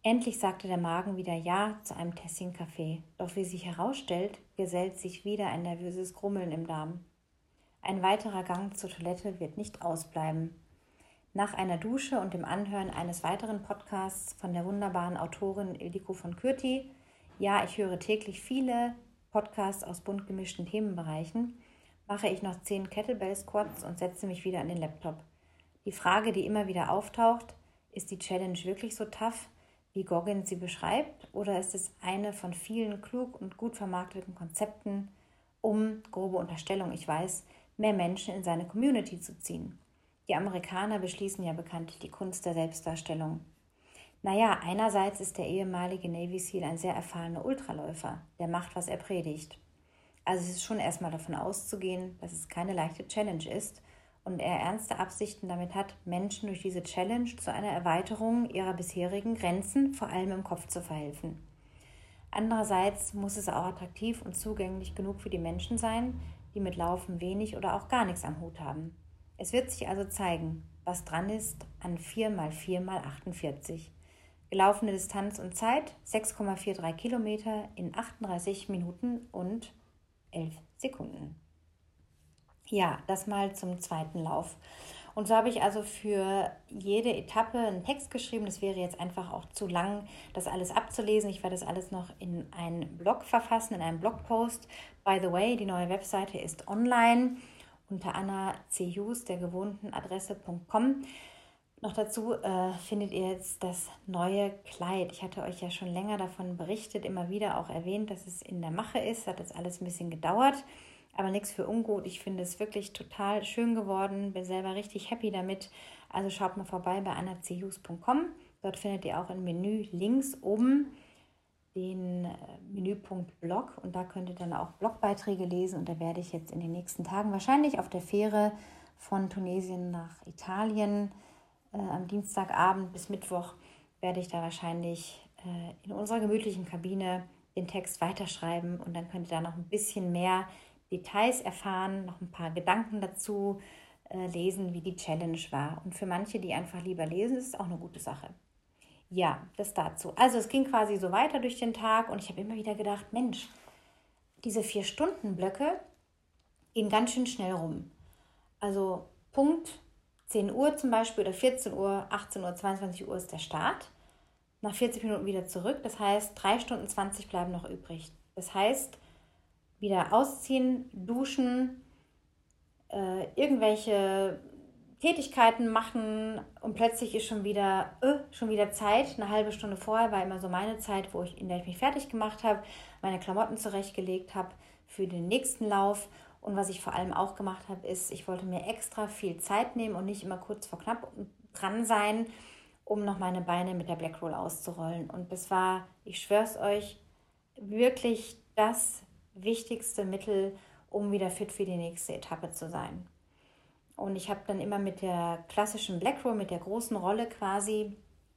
Endlich sagte der Magen wieder Ja zu einem Tässchen Kaffee. Doch wie sich herausstellt, gesellt sich wieder ein nervöses Grummeln im Darm. Ein weiterer Gang zur Toilette wird nicht ausbleiben. Nach einer Dusche und dem Anhören eines weiteren Podcasts von der wunderbaren Autorin Ildiko von Kürti, ja, ich höre täglich viele Podcasts aus bunt gemischten Themenbereichen, mache ich noch zehn Kettlebell-Squats und setze mich wieder an den Laptop. Die Frage, die immer wieder auftaucht, ist die Challenge wirklich so tough, wie Goggins sie beschreibt, oder ist es eine von vielen klug und gut vermarkteten Konzepten, um, grobe Unterstellung, ich weiß, mehr Menschen in seine Community zu ziehen? Die Amerikaner beschließen ja bekanntlich die Kunst der Selbstdarstellung. Naja, einerseits ist der ehemalige Navy SEAL ein sehr erfahrener Ultraläufer, der macht, was er predigt. Also es ist schon erstmal davon auszugehen, dass es keine leichte Challenge ist und er ernste Absichten damit hat, Menschen durch diese Challenge zu einer Erweiterung ihrer bisherigen Grenzen, vor allem im Kopf, zu verhelfen. Andererseits muss es auch attraktiv und zugänglich genug für die Menschen sein, die mit Laufen wenig oder auch gar nichts am Hut haben. Es wird sich also zeigen, was dran ist an vier mal vier mal achtundvierzig. Gelaufene Distanz und Zeit sechs Komma dreiundvierzig Kilometer in achtunddreißig Minuten und elf Sekunden. Ja, das mal zum zweiten Lauf. Und so habe ich also für jede Etappe einen Text geschrieben. Das wäre jetzt einfach auch zu lang, das alles abzulesen. Ich werde das alles noch in einen Blog verfassen, in einen Blogpost. By the way, die neue Webseite ist online unter anna c hughes der gewohnten Adresse Punkt com. Noch dazu äh, findet ihr jetzt das neue Kleid. Ich hatte euch ja schon länger davon berichtet, immer wieder auch erwähnt, dass es in der Mache ist. Hat jetzt alles ein bisschen gedauert. Aber nichts für ungut. Ich finde es wirklich total schön geworden. Bin selber richtig happy damit. Also schaut mal vorbei bei anna c hughes Punkt com. Dort findet ihr auch im Menü links oben den Menüpunkt Blog. Und da könnt ihr dann auch Blogbeiträge lesen. Und da werde ich jetzt in den nächsten Tagen wahrscheinlich auf der Fähre von Tunesien nach Italien äh, am Dienstagabend bis Mittwoch werde ich da wahrscheinlich äh, in unserer gemütlichen Kabine den Text weiterschreiben. Und dann könnt ihr da noch ein bisschen mehr Details erfahren, noch ein paar Gedanken dazu äh, lesen, wie die Challenge war. Und für manche, die einfach lieber lesen, ist es auch eine gute Sache. Ja, das dazu. Also es ging quasi so weiter durch den Tag und ich habe immer wieder gedacht, Mensch, diese vier Stunden Blöcke gehen ganz schön schnell rum. Also Punkt zehn Uhr zum Beispiel oder vierzehn Uhr, achtzehn Uhr, zweiundzwanzig Uhr ist der Start. Nach vierzig Minuten wieder zurück. Das heißt, drei Stunden zwanzig bleiben noch übrig. Das heißt, wieder ausziehen, duschen, äh, irgendwelche Tätigkeiten machen und plötzlich ist schon wieder, äh, schon wieder Zeit. Eine halbe Stunde vorher war immer so meine Zeit, wo ich, in der ich mich fertig gemacht habe, meine Klamotten zurechtgelegt habe für den nächsten Lauf. Und was ich vor allem auch gemacht habe, ist, ich wollte mir extra viel Zeit nehmen und nicht immer kurz vor knapp dran sein, um noch meine Beine mit der Black Roll auszurollen. Und das war, ich schwör's euch, wirklich das wichtigste Mittel, um wieder fit für die nächste Etappe zu sein. Und ich habe dann immer mit der klassischen Black Roll, mit der großen Rolle quasi,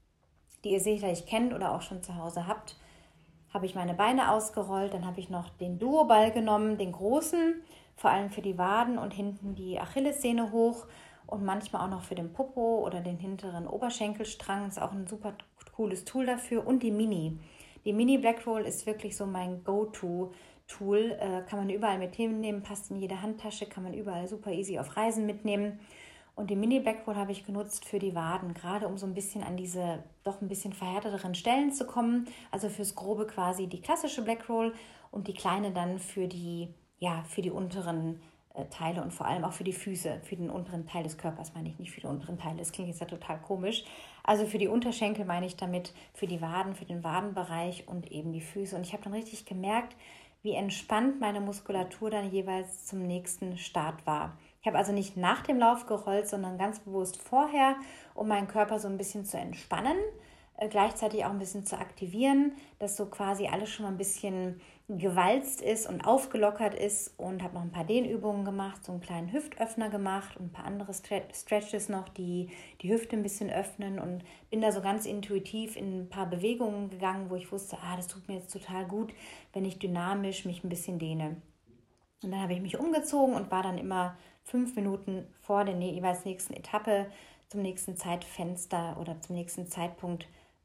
die ihr sicherlich kennt oder auch schon zu Hause habt, habe ich meine Beine ausgerollt. Dann habe ich noch den Duoball genommen, den großen, vor allem für die Waden und hinten die Achillessehne hoch und manchmal auch noch für den Popo oder den hinteren Oberschenkelstrang. Das ist auch ein super cooles Tool dafür. Und die Mini. Die Mini Black Roll ist wirklich so mein Go-To Tool, äh, kann man überall mit hinnehmen, passt in jede Handtasche, kann man überall super easy auf Reisen mitnehmen. Und die Mini Black Roll habe ich genutzt für die Waden, gerade um so ein bisschen an diese doch ein bisschen verhärteteren Stellen zu kommen. Also fürs Grobe quasi die klassische Black Roll und die kleine dann für die, ja, für die unteren äh, Teile und vor allem auch für die Füße, für den unteren Teil des Körpers meine ich, nicht für die unteren Teile. Das klingt jetzt ja total komisch. Also für die Unterschenkel meine ich damit, für die Waden, für den Wadenbereich und eben die Füße. Und ich habe dann richtig gemerkt, wie entspannt meine Muskulatur dann jeweils zum nächsten Start war. Ich habe also nicht nach dem Lauf gerollt, sondern ganz bewusst vorher, um meinen Körper so ein bisschen zu entspannen, äh, gleichzeitig auch ein bisschen zu aktivieren, dass so quasi alles schon mal ein bisschen gewalzt ist und aufgelockert ist, und habe noch ein paar Dehnübungen gemacht, so einen kleinen Hüftöffner gemacht und ein paar andere Stretches noch, die die Hüfte ein bisschen öffnen, und bin da so ganz intuitiv in ein paar Bewegungen gegangen, wo ich wusste, ah, das tut mir jetzt total gut, wenn ich dynamisch mich ein bisschen dehne. Und dann habe ich mich umgezogen und war dann immer fünf Minuten vor der jeweils nächsten Etappe zum nächsten Zeitfenster oder zum nächsten Zeitpunkt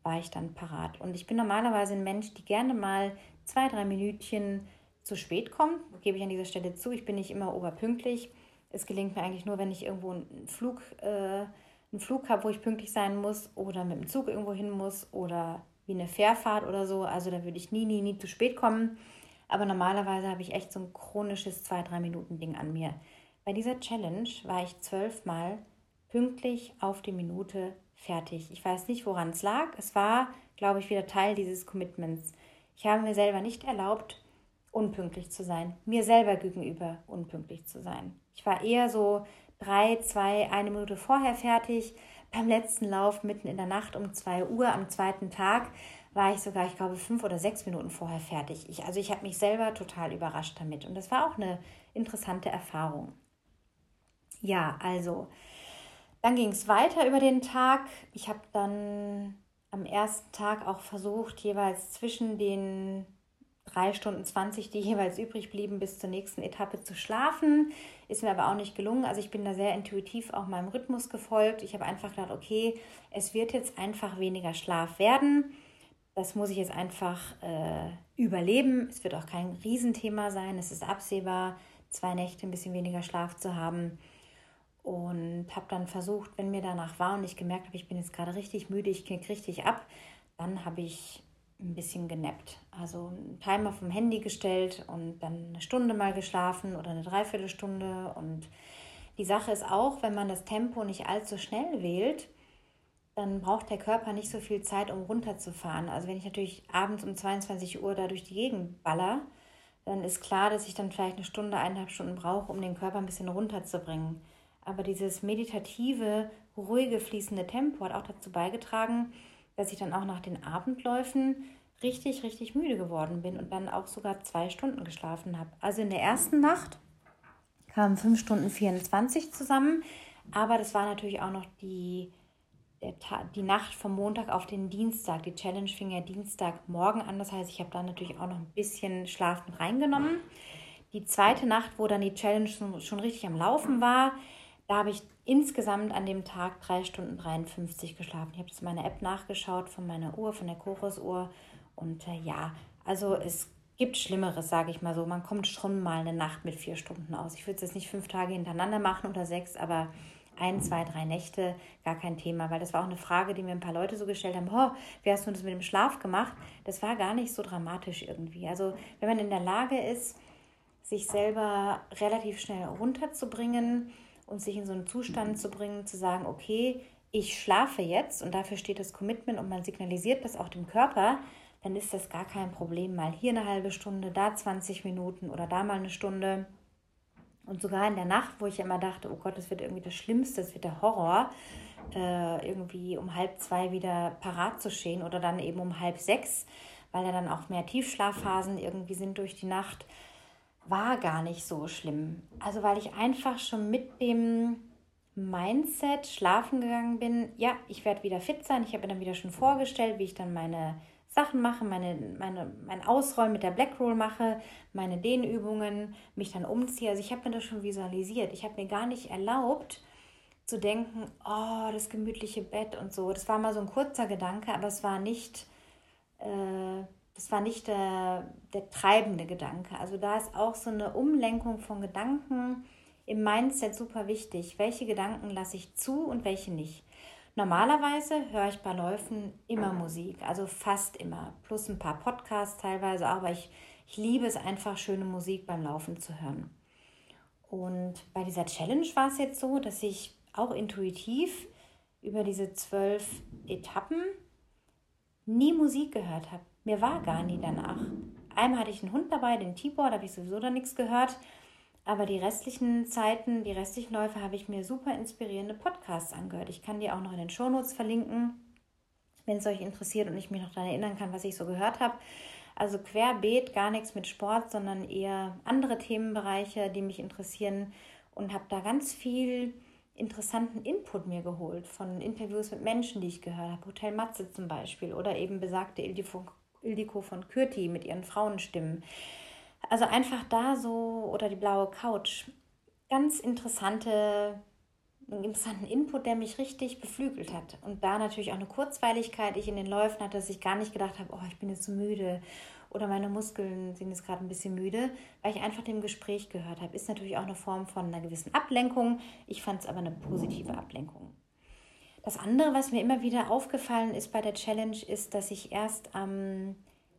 war ich dann parat. Und ich bin normalerweise ein Mensch, die gerne mal zwei, drei Minütchen zu spät kommt. Gebe ich an dieser Stelle zu. Ich bin nicht immer oberpünktlich. Es gelingt mir eigentlich nur, wenn ich irgendwo einen Flug, äh, einen Flug habe, wo ich pünktlich sein muss oder mit dem Zug irgendwo hin muss oder wie eine Fährfahrt oder so. Also da würde ich nie, nie, nie zu spät kommen. Aber normalerweise habe ich echt so ein chronisches zwei bis drei Minuten Ding an mir. Bei dieser Challenge war ich zwölfmal pünktlich auf die Minute fertig. Ich weiß nicht, woran es lag. Es war, glaube ich, wieder Teil dieses Commitments. Ich habe mir selber nicht erlaubt, unpünktlich zu sein. Mir selber gegenüber unpünktlich zu sein. Ich war eher so drei, zwei, eine Minute vorher fertig. Beim letzten Lauf mitten in der Nacht um zwei Uhr am zweiten Tag war ich sogar, ich glaube, fünf oder sechs Minuten vorher fertig. Ich, also ich habe mich selber total überrascht damit. Und das war auch eine interessante Erfahrung. Ja, also dann ging es weiter über den Tag. Ich habe dann am ersten Tag auch versucht, jeweils zwischen den drei Stunden zwanzig, die jeweils übrig blieben, bis zur nächsten Etappe zu schlafen. Ist mir aber auch nicht gelungen. Also ich bin da sehr intuitiv auch meinem Rhythmus gefolgt. Ich habe einfach gedacht, okay, es wird jetzt einfach weniger Schlaf werden. Das muss ich jetzt einfach äh, überleben. Es wird auch kein Riesenthema sein. Es ist absehbar, zwei Nächte ein bisschen weniger Schlaf zu haben. Und habe dann versucht, wenn mir danach war und ich gemerkt habe, ich bin jetzt gerade richtig müde, ich knick richtig ab, dann habe ich ein bisschen genappt. Also einen Timer vom Handy gestellt und dann eine Stunde mal geschlafen oder eine Dreiviertelstunde. Und die Sache ist auch, wenn man das Tempo nicht allzu schnell wählt, dann braucht der Körper nicht so viel Zeit, um runterzufahren. Also wenn ich natürlich abends um zweiundzwanzig Uhr da durch die Gegend baller, dann ist klar, dass ich dann vielleicht eine Stunde, eineinhalb Stunden brauche, um den Körper ein bisschen runterzubringen. Aber dieses meditative, ruhige, fließende Tempo hat auch dazu beigetragen, dass ich dann auch nach den Abendläufen richtig, richtig müde geworden bin und dann auch sogar zwei Stunden geschlafen habe. Also in der ersten Nacht kamen fünf Stunden vierundzwanzig zusammen, aber das war natürlich auch noch die, der Ta- die Nacht vom Montag auf den Dienstag. Die Challenge fing ja Dienstagmorgen an, das heißt, ich habe da natürlich auch noch ein bisschen Schlaf mit reingenommen. Die zweite Nacht, wo dann die Challenge schon, schon richtig am Laufen war, da habe ich insgesamt an dem Tag drei Stunden dreiundfünfzig geschlafen. Ich habe jetzt meine App nachgeschaut von meiner Uhr, von der Chorus-Uhr. Und äh, ja, also es gibt Schlimmeres, sage ich mal so. Man kommt schon mal eine Nacht mit vier Stunden aus. Ich würde es jetzt nicht fünf Tage hintereinander machen oder sechs, aber ein, zwei, drei Nächte, gar kein Thema. Weil das war auch eine Frage, die mir ein paar Leute so gestellt haben. Oh, wie hast du das mit dem Schlaf gemacht? Das war gar nicht so dramatisch irgendwie. Also wenn man in der Lage ist, sich selber relativ schnell runterzubringen und sich in so einen Zustand zu bringen, zu sagen, okay, ich schlafe jetzt und dafür steht das Commitment und man signalisiert das auch dem Körper, dann ist das gar kein Problem. Mal hier eine halbe Stunde, da zwanzig Minuten oder da mal eine Stunde. Und sogar in der Nacht, wo ich immer dachte, oh Gott, das wird irgendwie das Schlimmste, das wird der Horror, äh, irgendwie um halb zwei wieder parat zu stehen oder dann eben um halb sechs, weil da dann auch mehr Tiefschlafphasen irgendwie sind durch die Nacht, war gar nicht so schlimm. Also weil ich einfach schon mit dem Mindset schlafen gegangen bin, ja, ich werde wieder fit sein. Ich habe mir dann wieder schon vorgestellt, wie ich dann meine Sachen mache, meine, meine, mein Ausrollen mit der Black Roll mache, meine Dehnübungen, mich dann umziehe. Also ich habe mir das schon visualisiert. Ich habe mir gar nicht erlaubt zu denken, oh, das gemütliche Bett und so. Das war mal so ein kurzer Gedanke, aber es war nicht... Äh, Das war nicht der, der treibende Gedanke. Also da ist auch so eine Umlenkung von Gedanken im Mindset super wichtig. Welche Gedanken lasse ich zu und welche nicht? Normalerweise höre ich bei Läufen immer Musik, also fast immer. Plus ein paar Podcasts teilweise, aber ich, ich liebe es einfach, schöne Musik beim Laufen zu hören. Und bei dieser Challenge war es jetzt so, dass ich auch intuitiv über diese zwölf Etappen nie Musik gehört habe. Mir war gar nie danach. Einmal hatte ich einen Hund dabei, den Tibor, da habe ich sowieso dann nichts gehört. Aber die restlichen Zeiten, die restlichen Läufe habe ich mir super inspirierende Podcasts angehört. Ich kann die auch noch in den Shownotes verlinken, wenn es euch interessiert und ich mich noch daran erinnern kann, was ich so gehört habe. Also querbeet, gar nichts mit Sport, sondern eher andere Themenbereiche, die mich interessieren und habe da ganz viel interessanten Input mir geholt von Interviews mit Menschen, die ich gehört habe. Hotel Matze zum Beispiel oder eben besagte Ildiko, Ildiko von Kürti mit ihren Frauenstimmen. Also einfach da so, oder die blaue Couch, ganz interessante einen interessanten Input, der mich richtig beflügelt hat. Und da natürlich auch eine Kurzweiligkeit ich in den Läufen hatte, dass ich gar nicht gedacht habe, oh, ich bin jetzt so müde oder meine Muskeln sind jetzt gerade ein bisschen müde, weil ich einfach dem Gespräch gehört habe. Ist natürlich auch eine Form von einer gewissen Ablenkung. Ich fand es aber eine positive Ablenkung. Das andere, was mir immer wieder aufgefallen ist bei der Challenge, ist, dass ich erst am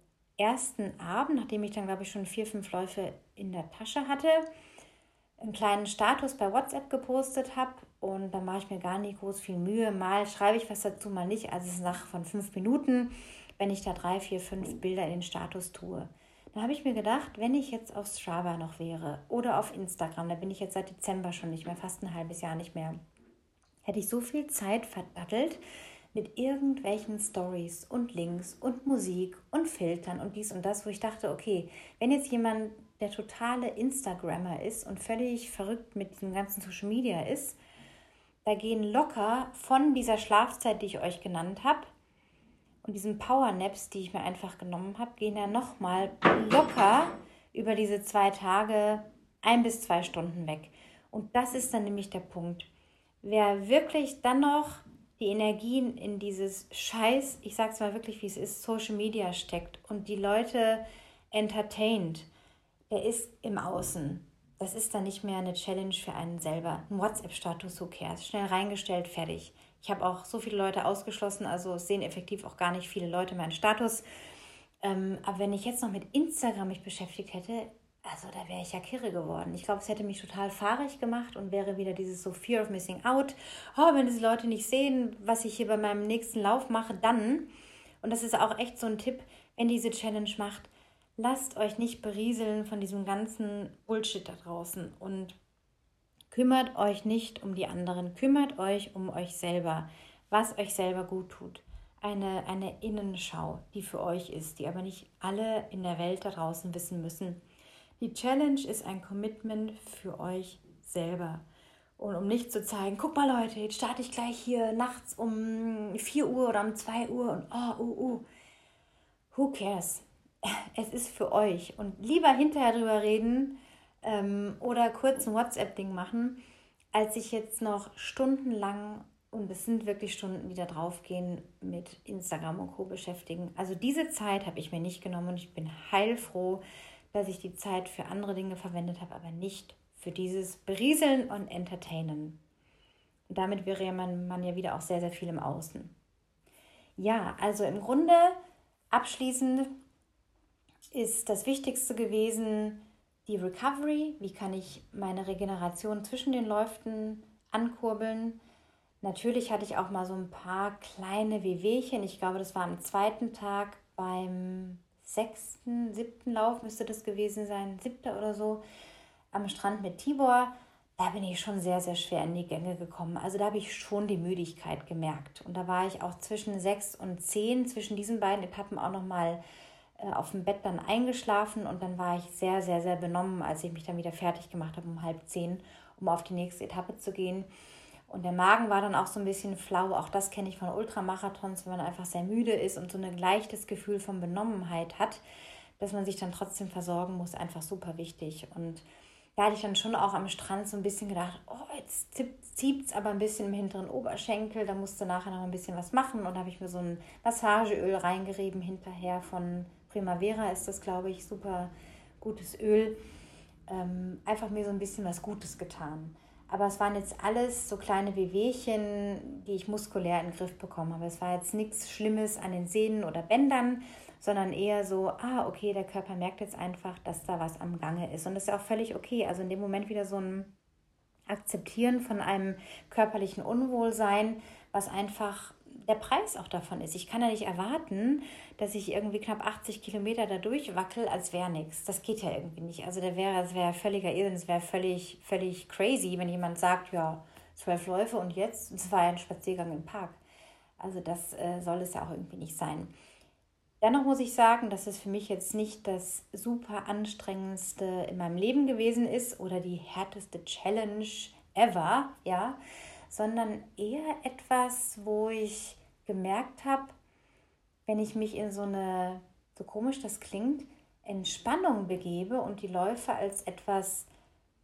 ersten Abend, nachdem ich dann, glaube ich, schon vier, fünf Läufe in der Tasche hatte, einen kleinen Status bei WhatsApp gepostet habe und dann mache ich mir gar nicht groß viel Mühe. Mal schreibe ich was dazu, mal nicht. Also es ist eine Sache von fünf Minuten, wenn ich da drei, vier, fünf Bilder in den Status tue. Dann habe ich mir gedacht, wenn ich jetzt auf Strava noch wäre oder auf Instagram, da bin ich jetzt seit Dezember schon nicht mehr, fast ein halbes Jahr nicht mehr, hätte ich so viel Zeit verdattelt mit irgendwelchen Stories und Links und Musik und Filtern und dies und das, wo ich dachte, okay, wenn jetzt jemand der totale Instagrammer ist und völlig verrückt mit diesem ganzen Social Media ist, da gehen locker von dieser Schlafzeit, die ich euch genannt habe, und diesen Powernaps, die ich mir einfach genommen habe, gehen ja nochmal locker über diese zwei Tage ein bis zwei Stunden weg. Und das ist dann nämlich der Punkt. Wer wirklich dann noch die Energien in dieses Scheiß, ich sag's mal wirklich, wie es ist, Social Media steckt und die Leute entertaint, der ist im Außen. Das ist dann nicht mehr eine Challenge für einen selber. Ein WhatsApp-Status, who cares? Schnell reingestellt, fertig. Ich habe auch so viele Leute ausgeschlossen, also es sehen effektiv auch gar nicht viele Leute meinen Status. Ähm, aber wenn ich jetzt noch mit Instagram mich beschäftigt hätte, also da wäre ich ja kirre geworden. Ich glaube, es hätte mich total fahrig gemacht und wäre wieder dieses so Fear of Missing Out. Oh, wenn diese Leute nicht sehen, was ich hier bei meinem nächsten Lauf mache, dann, und das ist auch echt so ein Tipp, wenn diese Challenge macht, lasst euch nicht berieseln von diesem ganzen Bullshit da draußen und kümmert euch nicht um die anderen, kümmert euch um euch selber, was euch selber gut tut. Eine, eine Innenschau, die für euch ist, die aber nicht alle in der Welt da draußen wissen müssen. Die Challenge ist ein Commitment für euch selber. Und um nicht zu zeigen, guck mal Leute, jetzt starte ich gleich hier nachts um vier Uhr oder um zwei Uhr und oh, uh, uh. Who cares? Es ist für euch. Und lieber hinterher drüber reden ähm, oder kurz ein WhatsApp-Ding machen, als sich jetzt noch stundenlang, und es sind wirklich Stunden, die da draufgehen, mit Instagram und Co. beschäftigen. Also diese Zeit habe ich mir nicht genommen und ich bin heilfroh, dass ich die Zeit für andere Dinge verwendet habe, aber nicht für dieses Berieseln und Entertainen. Und damit wäre man, man ja wieder auch sehr, sehr viel im Außen. Ja, also im Grunde abschließend ist das Wichtigste gewesen die Recovery. Wie kann ich meine Regeneration zwischen den Läufen ankurbeln? Natürlich hatte ich auch mal so ein paar kleine Wehwehchen. Ich glaube, das war am zweiten Tag beim sechsten, siebten Lauf müsste das gewesen sein, siebter oder so, am Strand mit Tibor. Da bin ich schon sehr, sehr schwer in die Gänge gekommen. Also da habe ich schon die Müdigkeit gemerkt. Und da war ich auch zwischen sechs und zehn, zwischen diesen beiden Etappen auch nochmal äh, auf dem Bett dann eingeschlafen. Und dann war ich sehr, sehr, sehr benommen, als ich mich dann wieder fertig gemacht habe um halb zehn, um auf die nächste Etappe zu gehen. Und der Magen war dann auch so ein bisschen flau. Auch das kenne ich von Ultramarathons, wenn man einfach sehr müde ist und so ein leichtes Gefühl von Benommenheit hat, dass man sich dann trotzdem versorgen muss, einfach super wichtig. Und da hatte ich dann schon auch am Strand so ein bisschen gedacht, oh, jetzt zieht es aber ein bisschen im hinteren Oberschenkel, da musste nachher noch ein bisschen was machen. Und da habe ich mir so ein Massageöl reingerieben hinterher von Primavera ist das, glaube ich, super gutes Öl. Ähm, einfach mir so ein bisschen was Gutes getan. Aber es waren jetzt alles so kleine Wehwehchen, die ich muskulär in den Griff bekommen habe. Es war jetzt nichts Schlimmes an den Sehnen oder Bändern, sondern eher so, ah, okay, der Körper merkt jetzt einfach, dass da was am Gange ist. Und das ist ja auch völlig okay. Also in dem Moment wieder so ein Akzeptieren von einem körperlichen Unwohlsein, was einfach der Preis auch davon ist. Ich kann ja nicht erwarten, dass ich irgendwie knapp achtzig Kilometer da durchwackel, als wäre nichts. Das geht ja irgendwie nicht. Also das wäre, das wäre völliger Irrsinn, es wäre völlig, völlig crazy, wenn jemand sagt, ja, zwölf Läufe und jetzt, es war ja ein Spaziergang im Park. Also das äh, soll es ja auch irgendwie nicht sein. Dennoch muss ich sagen, dass es für mich jetzt nicht das super anstrengendste in meinem Leben gewesen ist oder die härteste Challenge ever, ja, sondern eher etwas, wo ich gemerkt habe, wenn ich mich in so eine, so komisch das klingt, Entspannung begebe und die Läufe als etwas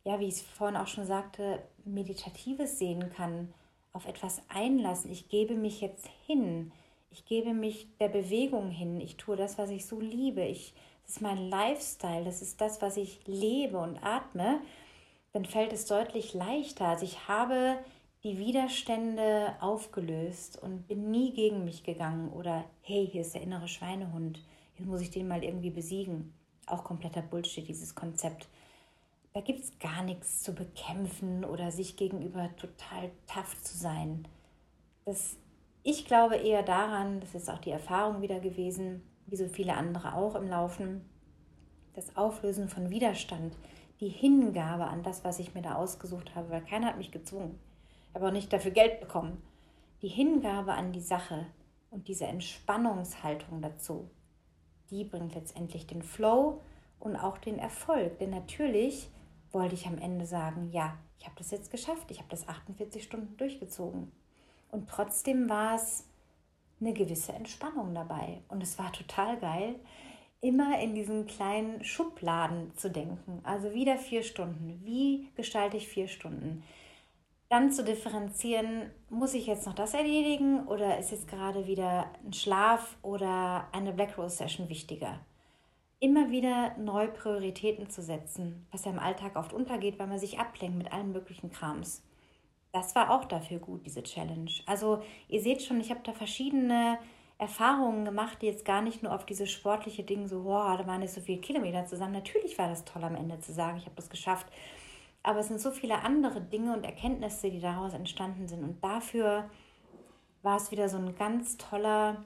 ja, wie ich es vorhin auch schon sagte, Meditatives sehen kann, auf etwas einlassen. Ich gebe mich jetzt hin. Ich gebe mich der Bewegung hin. Ich tue das, was ich so liebe. Ich, das ist mein Lifestyle. Das ist das, was ich lebe und atme. Dann fällt es deutlich leichter. Also ich habe die Widerstände aufgelöst und bin nie gegen mich gegangen oder hey, hier ist der innere Schweinehund, jetzt muss ich den mal irgendwie besiegen. Auch kompletter Bullshit, dieses Konzept. Da gibt es gar nichts zu bekämpfen oder sich gegenüber total tough zu sein. Das, ich glaube eher daran, das ist auch die Erfahrung wieder gewesen, wie so viele andere auch im Laufen, das Auflösen von Widerstand, die Hingabe an das, was ich mir da ausgesucht habe, weil keiner hat mich gezwungen. Ich habe auch nicht dafür Geld bekommen. Die Hingabe an die Sache und diese Entspannungshaltung dazu, die bringt letztendlich den Flow und auch den Erfolg. Denn natürlich wollte ich am Ende sagen, ja, ich habe das jetzt geschafft, ich habe das achtundvierzig Stunden durchgezogen. Und trotzdem war es eine gewisse Entspannung dabei. Und es war total geil, immer in diesen kleinen Schubladen zu denken. Also wieder vier Stunden. Wie gestalte ich vier Stunden? Dann zu differenzieren, muss ich jetzt noch das erledigen oder ist jetzt gerade wieder ein Schlaf oder eine Black Rose Session wichtiger? Immer wieder neue Prioritäten zu setzen, was ja im Alltag oft untergeht, weil man sich ablenkt mit allen möglichen Krams. Das war auch dafür gut, diese Challenge. Also ihr seht schon, ich habe da verschiedene Erfahrungen gemacht, die jetzt gar nicht nur auf dieses sportliche Ding so, wow, da waren jetzt so viele Kilometer zusammen. Natürlich war das toll am Ende zu sagen, ich habe das geschafft. Aber es sind so viele andere Dinge und Erkenntnisse, die daraus entstanden sind. Und dafür war es wieder so ein ganz toller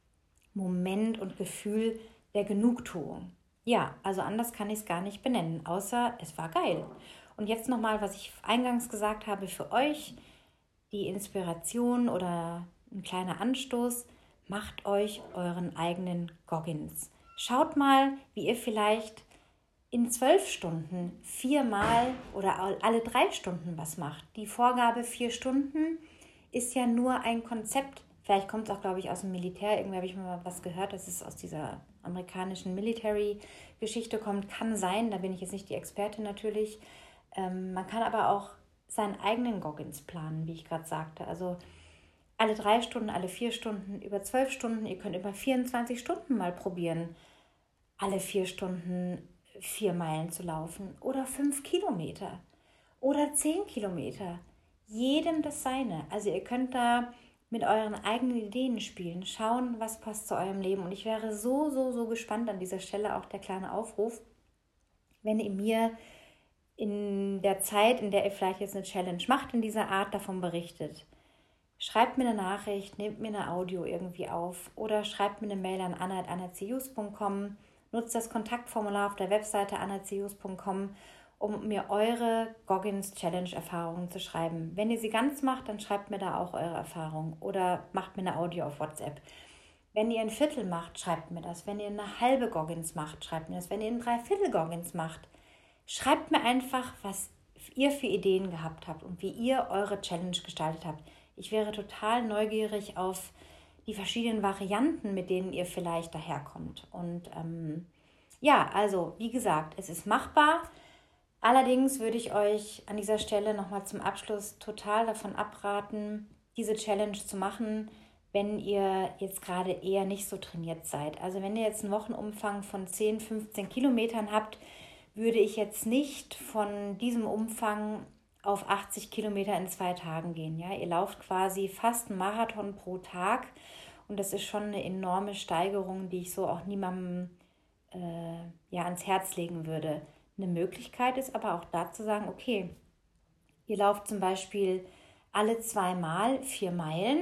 Moment und Gefühl der Genugtuung. Ja, also anders kann ich es gar nicht benennen, außer es war geil. Und jetzt nochmal, was ich eingangs gesagt habe, für euch die Inspiration oder ein kleiner Anstoß, macht euch euren eigenen Goggins. Schaut mal, wie ihr vielleicht in zwölf Stunden viermal oder alle drei Stunden was macht. Die Vorgabe vier Stunden ist ja nur ein Konzept. Vielleicht kommt es auch, glaube ich, aus dem Militär. Irgendwie habe ich mal was gehört, dass es aus dieser amerikanischen Military-Geschichte kommt. Kann sein, da bin ich jetzt nicht die Expertin natürlich. Ähm, man kann aber auch seinen eigenen Goggins planen, wie ich gerade sagte. Also alle drei Stunden, alle vier Stunden, über zwölf Stunden. Ihr könnt über vierundzwanzig Stunden mal probieren, alle vier Stunden vier Meilen zu laufen oder fünf Kilometer oder zehn Kilometer. Jedem das seine. Also ihr könnt da mit euren eigenen Ideen spielen, schauen, was passt zu eurem Leben. Und ich wäre so, so, so gespannt an dieser Stelle, auch der kleine Aufruf, wenn ihr mir in der Zeit, in der ihr vielleicht jetzt eine Challenge macht, in dieser Art davon berichtet. Schreibt mir eine Nachricht, nehmt mir eine Audio irgendwie auf oder schreibt mir eine Mail an anna at anna c jus punkt com. Nutzt das Kontaktformular auf der Webseite anna c jus punkt com, um mir eure Goggins Challenge Erfahrungen zu schreiben. Wenn ihr sie ganz macht, dann schreibt mir da auch eure Erfahrung oder macht mir eine Audio auf WhatsApp. Wenn ihr ein Viertel macht, schreibt mir das. Wenn ihr eine halbe Goggins macht, schreibt mir das. Wenn ihr ein Dreiviertel Goggins macht, schreibt mir einfach, was ihr für Ideen gehabt habt und wie ihr eure Challenge gestaltet habt. Ich wäre total neugierig auf die verschiedenen Varianten, mit denen ihr vielleicht daherkommt. Und ähm, ja, also wie gesagt, es ist machbar. Allerdings würde ich euch an dieser Stelle nochmal zum Abschluss total davon abraten, diese Challenge zu machen, wenn ihr jetzt gerade eher nicht so trainiert seid. Also wenn ihr jetzt einen Wochenumfang von zehn, fünfzehn Kilometern habt, würde ich jetzt nicht von diesem Umfang auf achtzig Kilometer in zwei Tagen gehen. Ja? Ihr lauft quasi fast einen Marathon pro Tag und das ist schon eine enorme Steigerung, die ich so auch niemandem äh, ja, ans Herz legen würde. Eine Möglichkeit ist aber auch da zu sagen, okay, ihr lauft zum Beispiel alle zwei Mal vier Meilen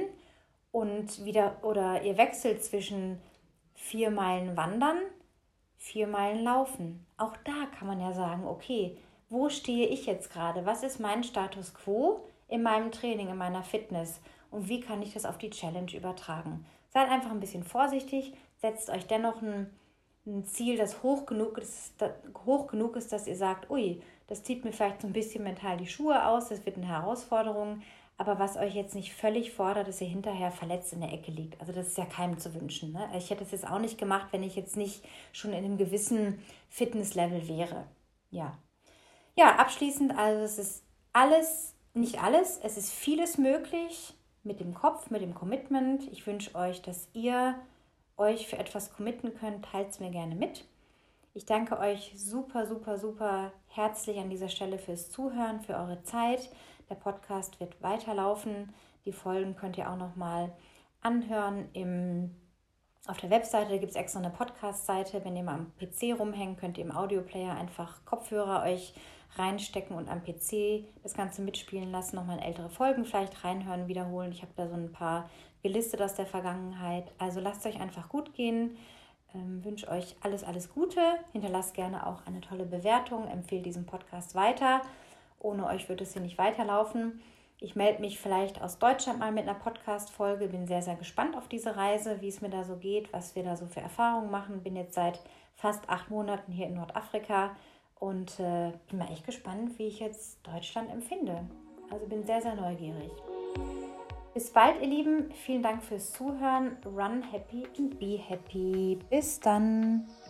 und wieder oder ihr wechselt zwischen vier Meilen wandern, vier Meilen laufen. Auch da kann man ja sagen, okay, wo stehe ich jetzt gerade? Was ist mein Status quo in meinem Training, in meiner Fitness? Und wie kann ich das auf die Challenge übertragen? Seid einfach ein bisschen vorsichtig, setzt euch dennoch ein, ein Ziel, das hoch genug ist, das hoch genug ist, dass ihr sagt, ui, das zieht mir vielleicht so ein bisschen mental die Schuhe aus, das wird eine Herausforderung, aber was euch jetzt nicht völlig fordert, dass ihr hinterher verletzt in der Ecke liegt. Also das ist ja keinem zu wünschen. Ne? Ich hätte es jetzt auch nicht gemacht, wenn ich jetzt nicht schon in einem gewissen Fitnesslevel wäre. Ja. Ja, abschließend, also es ist alles, nicht alles, es ist vieles möglich mit dem Kopf, mit dem Commitment. Ich wünsche euch, dass ihr euch für etwas committen könnt, teilt es mir gerne mit. Ich danke euch super, super, super herzlich an dieser Stelle fürs Zuhören, für eure Zeit. Der Podcast wird weiterlaufen. Die Folgen könnt ihr auch nochmal anhören im, auf der Webseite. Da gibt es extra eine Podcast-Seite. Wenn ihr mal am P C rumhängt, könnt ihr im Audioplayer einfach Kopfhörer euch reinstecken und am P C das Ganze mitspielen lassen, nochmal in ältere Folgen vielleicht reinhören, wiederholen. Ich habe da so ein paar gelistet aus der Vergangenheit. Also lasst euch einfach gut gehen. Ähm, wünsche euch alles, alles Gute. Hinterlasst gerne auch eine tolle Bewertung. Empfehlt diesen Podcast weiter. Ohne euch wird es hier nicht weiterlaufen. Ich melde mich vielleicht aus Deutschland mal mit einer Podcast-Folge. Bin sehr, sehr gespannt auf diese Reise, wie es mir da so geht, was wir da so für Erfahrungen machen. Bin jetzt seit fast acht Monaten hier in Nordafrika und äh, bin mal echt gespannt, wie ich jetzt Deutschland empfinde. Also bin sehr, sehr neugierig. Bis bald, ihr Lieben. Vielen Dank fürs Zuhören. Run happy and be happy. Bis dann.